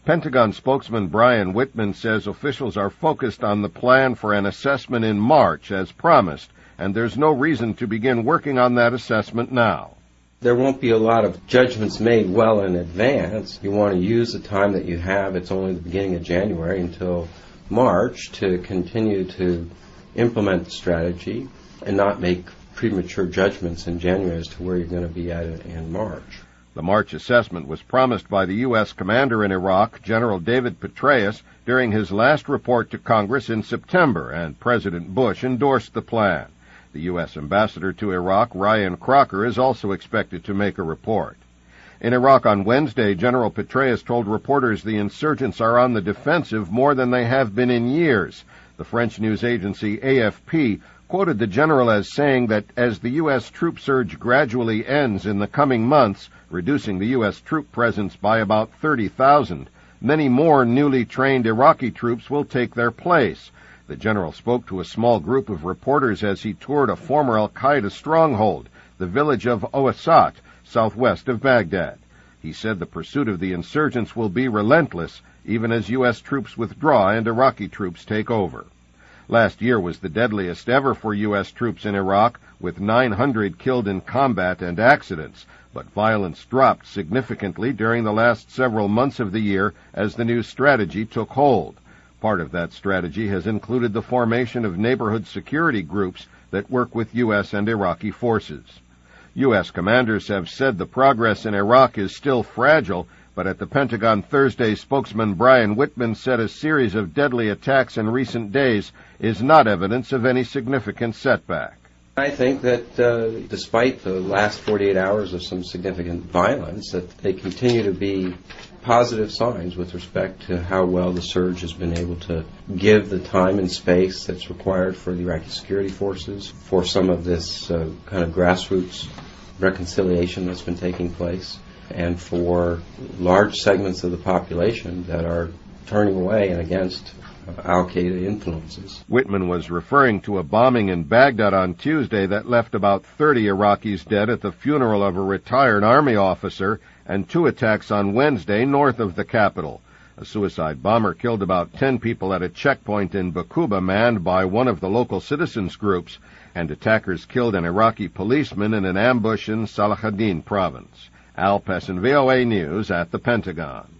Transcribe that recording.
Pentagon spokesman Brian Whitman says officials are focused on the plan for an assessment in March as promised, and there's no reason to begin working on that assessment now. There won't be a lot of judgments made well in advance. You want to use the time that you have, it's only the beginning of January until March, to continue to implement the strategy and not make premature judgments in January as to where you're going to be at in March. The March assessment was promised by the U.S. commander in Iraq, General David Petraeus, during his last report to Congress in September, and President Bush endorsed the plan. The U.S. ambassador to Iraq, Ryan Crocker, is also expected to make a report. In Iraq on Wednesday, General Petraeus told reporters the insurgents are on the defensive more than they have been in years. The French news agency AFP quoted the general as saying that as the U.S. troop surge gradually ends in the coming months, reducing the U.S. troop presence by about 30,000, many more newly trained Iraqi troops will take their place. The general spoke to a small group of reporters as he toured a former al-Qaeda stronghold, the village of Owasat, southwest of Baghdad. He said the pursuit of the insurgents will be relentless, even as U.S. troops withdraw and Iraqi troops take over. Last year was the deadliest ever for U.S. troops in Iraq, with 900 killed in combat and accidents, but violence dropped significantly during the last several months of the year as the new strategy took hold. Part of that strategy has included the formation of neighborhood security groups that work with U.S. and Iraqi forces. U.S. commanders have said the progress in Iraq is still fragile, but at the Pentagon Thursday, spokesman Brian Whitman said a series of deadly attacks in recent days is not evidence of any significant setback. I think that despite the last 48 hours of some significant violence, that they continue to be positive signs with respect to how well the surge has been able to give the time and space that's required for the Iraqi security forces, for some of this kind of grassroots reconciliation that's been taking place, and for large segments of the population that are turning away and against al-Qaeda influences. Whitman was referring to a bombing in Baghdad on Tuesday that left about 30 Iraqis dead at the funeral of a retired army officer, and 2 attacks on Wednesday north of the capital. A suicide bomber killed about 10 people at a checkpoint in Baquba manned by one of the local citizens groups, and attackers killed an Iraqi policeman in an ambush in Salahuddin province. Al Pessin, VOA News at the Pentagon.